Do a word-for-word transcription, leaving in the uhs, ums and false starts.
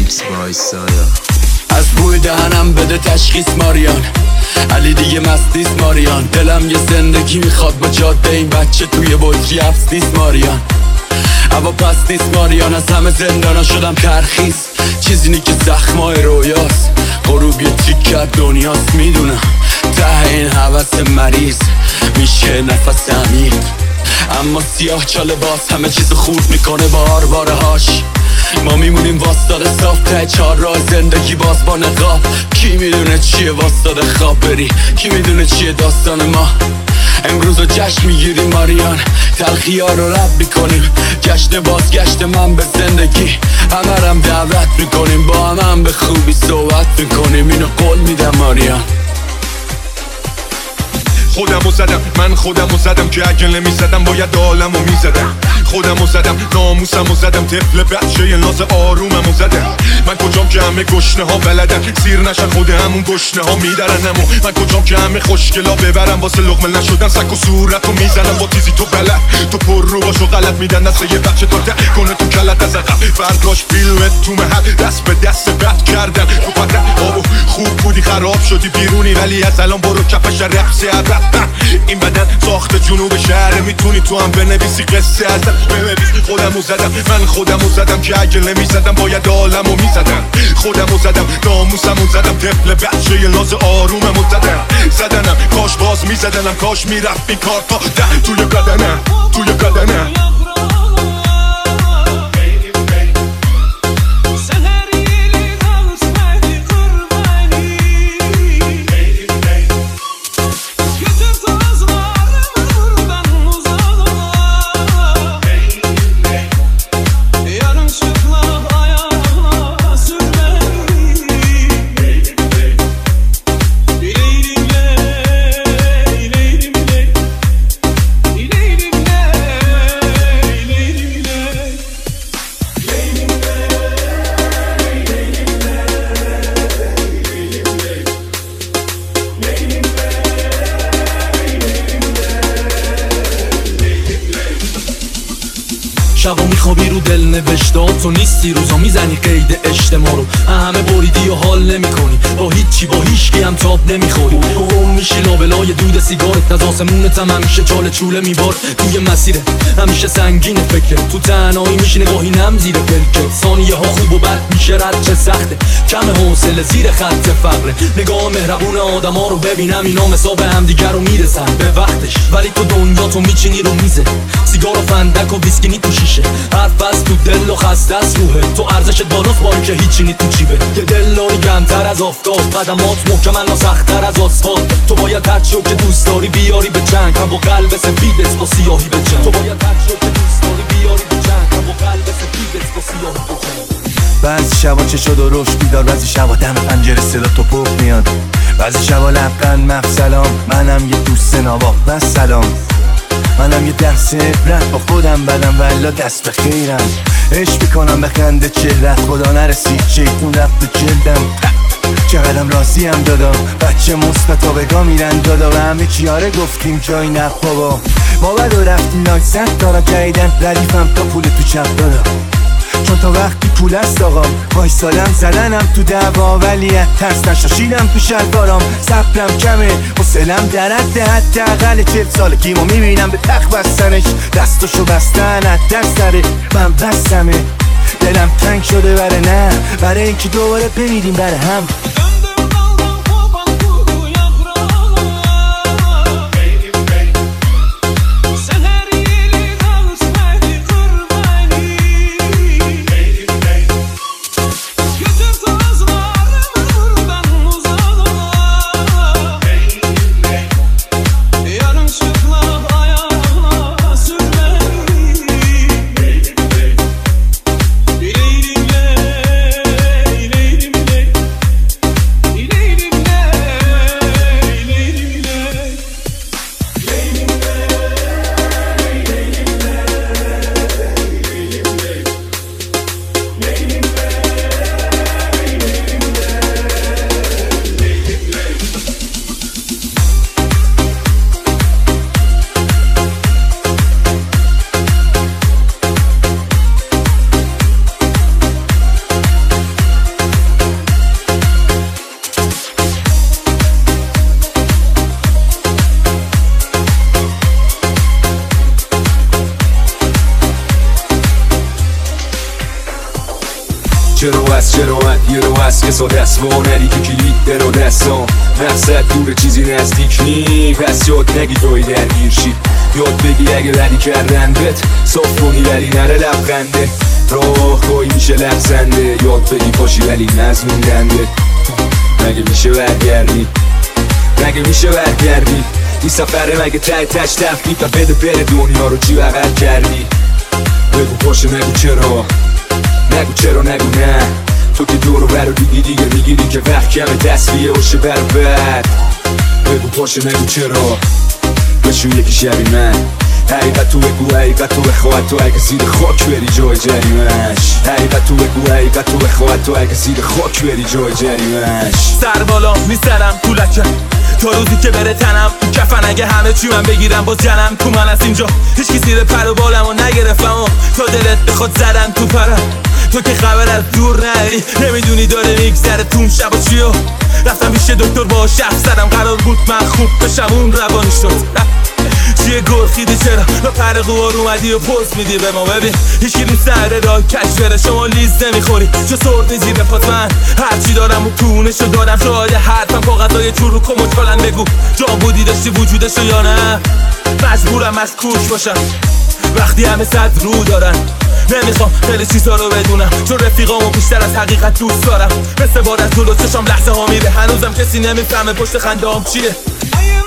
از بوی دهنم بده تشخیص ماریان، علی دیگه مستیس ماریان. دلم یه زندگی میخواد با جاده این بچه توی بطری حبس نیست ماریان. هوا پس نیست ماریان، از همه زندانا شدم ترخیص. چیزی که زخمای رویاست، غروب یه تیکر دنیاست. میدونم ته این حوث مریض میشه نفس عمیق، اما سیاه چاله باز همه چیز خورد میکنه با آرواره هاش. ما میمونیم واستاده صاف ته چهار راه زندگی باز با نقاب. کی میدونه چیه واستاده خواب بری، کی میدونه چیه داستان ما. امروز رو جشن میگیریم ماریان، تلخی ها رو رد میکنیم. جشن بازگشت من به زندگی، همه رم دعوت میکنیم. با هم هم به خوبی صحبت میکنیم، اینو قول میدم ماریان. خودمو زدم، من خودمو زدم که اگه نمیزدم باید عالمو میزدم. خودمو زدم، ناموسمو زدم، طفل بچه ناز آروممو زدم. من کجام که همه گشنه ها بلدن سیر نشن خود همون گشنه ها میدرنمو. من کجام که همه خوشگلا ببرم واسه لقمه نشدن سک و صورتو میزنم با تیزی تو بلد. تو پر رو باشو غلط میدن دست یه بچه تا ده کنه تو کلت از عقب. فرداش فیلمت تو محل دست به دست بد کردن تو پتن. آبو خوب بودی خراب شدی بیرونی، ولی از الان برو کفش رقص عرب. این بدن ساخت جنوب شهر، میتونی تو هم بنویسی قصه ازم بنویس. خودمو زدم، من خودمو زدم که اگه نمیزدم باید عالمو میزدم. خودمو زدم، ناموسمو زدم، طفل بچه ناز آروممو زدم. زدنم کاش باز میزدنم، کاش میرفت این کار تا ده توی بدنم، توی بدنم. شبا میخوابی رو دل نوشتات، تو نیستی روزا میزنی قید اجتماع رو. همه بریدی و حال نمی کنی، با هیچی با هیچکی هم تاب نمیخوری. قوم میشی لابلای دود سیگارت، از آسمونت هم همیشه چاله چوله میبار. توی مسیره همیشه سنگین فکر، تو تنهایی میشی نگاهی نم زیر پلکه. ثانیه ها خوب و بد میشه رد چه سخته، کم حوصله زیر خط فقره. نگاه مهربون آدم ها رو ببینم، اینا مساب هم دیگر رو میرسن به وقتش. ولی تو دنیا تو میچینی رو میزه، سیگار و فندک و ویسکی تو شیشه. حرف از تو دل و خسته از روحه، تو ارزش بالاست باری که هیچی نی تو جیبه. یه دلاری کمتر از آفتاب، قدمات محکمن و سخت‌تر از آسفالت. تو باید هرچی که دوست داری بیاری به جنگ، هم با قلب سفیدت با سیاهی به جنگ. تو باید هرچی که دوست داری بیاری به جنگ، هم با قلب سفیدت با سیاهی به جنگ. بعضی شبا چه شد و رشد بیدار، بعضی شبا دم پنجره صدا تو پخ میاد، بعضی شبا لبخند مف سلام. منم یه دوست نابا بس سلام، منم یه درس عبرت با خودم بدم ولا دست به خیرم. عشق میکنم به خنده چهرت، خدا نرسید شیطون رفت به جلدم. چقدرم راضی هم دادا، بچه مثبت ها بگاه میرن دادا. و همه چیاره گفتیم جای نه بابا، ما بد و رفتیم ناک زد دارا جاییدن. ردیفم تا پول تو چپ دادا، چون تا وقتی پول است آقام. وای سالم زدنم تو دعوا، ولی ترس نشاشیدم تو شلوارام. صبرم کمه حوصلم در حد حداقل چهل سالگیمو میبینم به تخت بستنش. دستشو بستن از دست سره من بستمه. دلم تنگ شده بره نه، برای اینکه دوباره بمیریم بره هم. چرا از چرا یه رو از که ساده است و نری که کلید در و دستان مقصد دور چیزی نزدیک نی پس یاد نگی توی درگیر شی یاد بگی اگه ردی کردندت صاف کنی ولی نره لبخنده راه گاهی میشه لبزنده یاد بگی پاشی ولی نزموندنده مگه میشه برگردی مگه میشه برگردی این سفره مگه ته تش تفکیف و بده بره دنیا رو چی بغل کردی بگو پاشه نگو چرا نگو چرا نگو نه تو که دورو برو دیگی دیگه میگیری که وقت کمه تصفیه باشه برو بعد بگو پاشه نگو چرا بشو یکی شبی من حقیقت تو بگو حقیقت تو بخواهد تو اگه زیر خاک بری جای جریمش حقیقت تو بگو حقیقت تو بخواهد تو اگه زیر خاک بری جای جریمش سر بالا میسرم تو لکه تا روزی که بره تنم کفن اگه همه چی من بگیرم باز جنم تو من از اینجا هیچ کی زیر پر و بالم و نگرفتم و تا دلت بخواد زدن تو پرم تو که خبر از دور نری نمیدونی داره میگذره توم شب و چیو رفتم پیش دکتر با شخص زدم قرار بود من خوب بشم اون روانی شد چیه گرخیدی چرا با پر قوار اومدی و پوز میدی به ما ببین هیچکی رو سر راه کش بره شما لیز نمیخوری چه سردی زیر پات من هرچی دارم و پونشو دارم شاید حرفم کاغذای چور رو کموت کلن بگو جان بودی داشتی وجودشو یا نه مجبورم از کوش باشم وقتی همه صد رو دارن نمیخوام خیلی چیزا رو بدونم چون رفیقامو بیشتر از حقیقت دوست دارم مثل بار از جلو چشام لحظه ها میره هنوزم کسی نمیفهمه پشت خنده هم چیه